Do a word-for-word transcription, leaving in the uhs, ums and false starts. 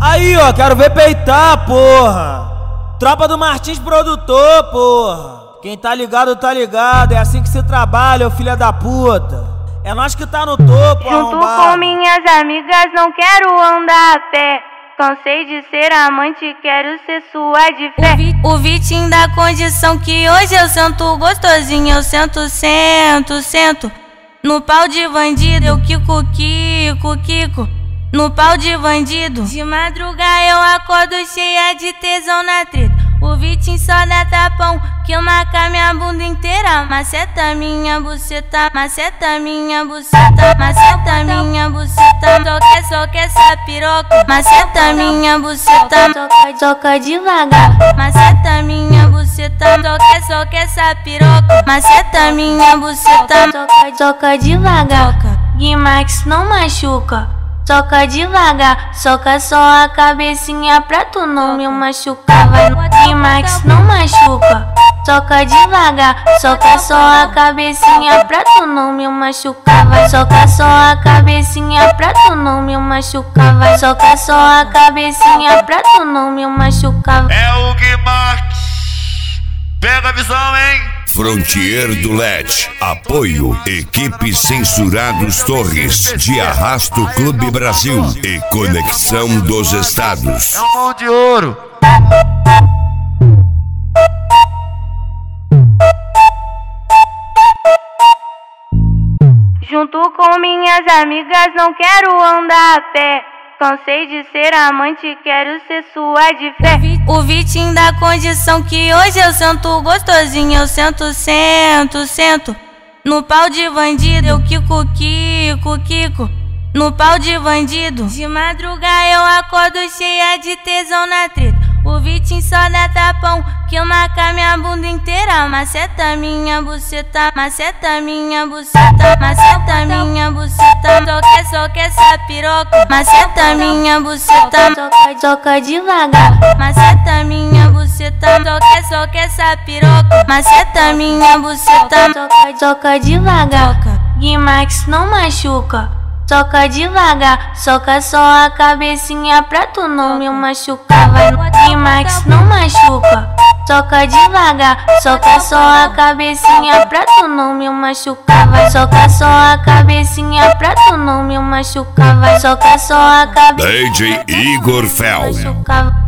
Aí, ó, quero ver peitar, porra. Tropa do Martins Produtor, porra. Quem tá ligado, tá ligado. É assim que se trabalha, ô filha da puta. É nós que tá no topo, Junto arrombado. com minhas amigas, não quero andar a pé. Cansei de ser amante, quero ser sua de fé. O Vitinho da condição que hoje eu sento gostosinho. Eu sento, sento, sento. No pau de bandido, eu quico, quico, quico. No pau de bandido. De madrugada eu acordo cheia de tesão na treta. O Vitinho só dá tapão que marca minha bunda inteira. Maceta minha buceta, maceta minha buceta, maceta minha buceta. Só quer, só quer essa piroca. Maceta minha buceta, toca, toca devagar. Maceta minha buceta, só quer, só quer essa piroca. Maceta minha buceta, toca, toca devagar. Guimax não machuca. Toca devagar, soca só a cabecinha pra tu não me machucar. Vai no Guimax, não machuca. Toca devagar, soca só a cabecinha pra tu não me machucar. Vai soca só a cabecinha pra tu não me machucar. Vai soca só a cabecinha pra tu não me machucar. É o Guimax, pega a visão, hein? Frontier do L E D. Apoio Equipe Censurados Torres de Arrasto Clube Brasil e Conexão dos Estados. É um pão de ouro. Junto com minhas amigas, não quero andar a pé. Cansei de ser amante, quero ser sua de fé. O Vitinho da condição que hoje eu sento gostosinho. Eu sento, sento, sento. No pau de bandido, eu quico, quico, quico. No pau de bandido. De madrugada eu acordo cheia de tesão na treta. O Vitinho só dá tapão que marca minha bunda inteira. Maceta minha buceta, maceta minha buceta, maceta minha buceta. Só quer, só quer essa piroca. Maceta minha buceta, toca, toca devagar. Maceta minha buceta, só quer, só quer essa piroca. Maceta minha buceta, toca, toca devagar. Guimax não machuca. Toca devagar, soca só a cabecinha pra tu não me machucar. Vai no Guimax, não machuca. Toca devagar, soca só a cabecinha pra tu não me machucar. Vai soca só a cabecinha pra tu não me machucar. Vai soca só a cabecinha D J Igor Fel. machucar.